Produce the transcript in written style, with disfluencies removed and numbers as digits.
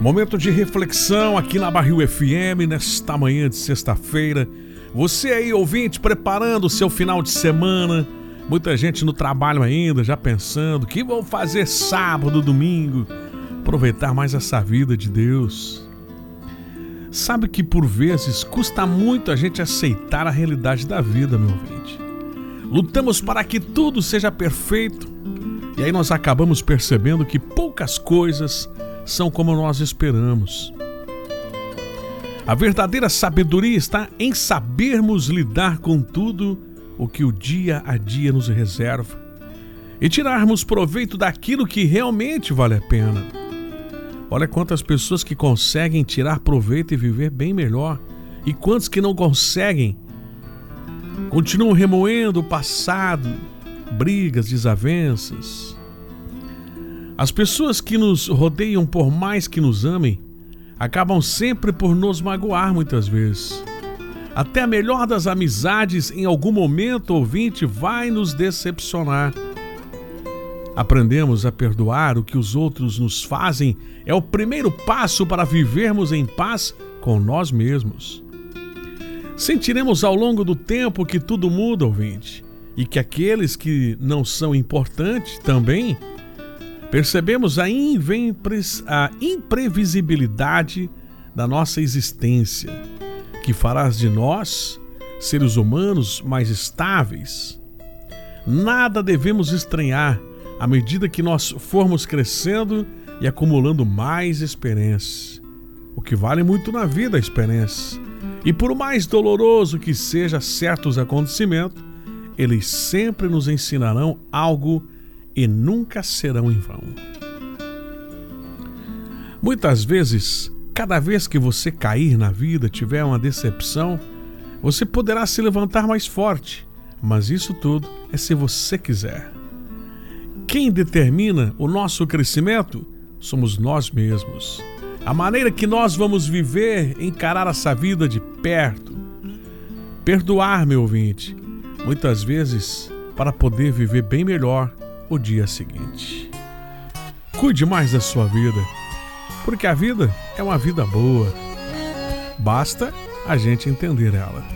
Momento de reflexão aqui na Barril FM, nesta manhã de sexta-feira. Você aí, ouvinte, preparando o seu final de semana. Muita gente no trabalho ainda, já pensando o que vão fazer sábado, domingo. Aproveitar mais essa vida de Deus. Sabe que por vezes custa muito a gente aceitar a realidade da vida, meu ouvinte. Lutamos para que tudo seja perfeito. E aí nós acabamos percebendo que poucas coisas são como nós esperamos. A verdadeira sabedoria está em sabermos lidar com tudo o que o dia a dia nos reserva e tirarmos proveito daquilo que realmente vale a pena. Olha quantas pessoas que conseguem tirar proveito e viver bem melhor, e quantos que não conseguem, continuam remoendo o passado, brigas, desavenças. As pessoas que nos rodeiam, por mais que nos amem, acabam sempre por nos magoar muitas vezes. Até a melhor das amizades, em algum momento, ouvinte, vai nos decepcionar. Aprendemos a perdoar o que os outros nos fazem é o primeiro passo para vivermos em paz com nós mesmos. Sentiremos ao longo do tempo que tudo muda, ouvinte, e que aqueles que não são importantes também. Percebemos a imprevisibilidade da nossa existência, que fará de nós, seres humanos, mais estáveis. Nada devemos estranhar à medida que nós formos crescendo e acumulando mais experiência. O que vale muito na vida é a experiência. E por mais doloroso que seja certos acontecimentos, eles sempre nos ensinarão algo e nunca serão em vão. Muitas vezes, cada vez que você cair na vida, tiver uma decepção, você poderá se levantar mais forte, mas isso tudo é se você quiser. Quem determina o nosso crescimento somos nós mesmos. A maneira que nós vamos viver, encarar essa vida de perto. Perdoar, meu ouvinte, muitas vezes para poder viver bem melhor o dia seguinte. Cuide mais da sua vida, porque a vida é uma vida boa. Basta a gente entender ela.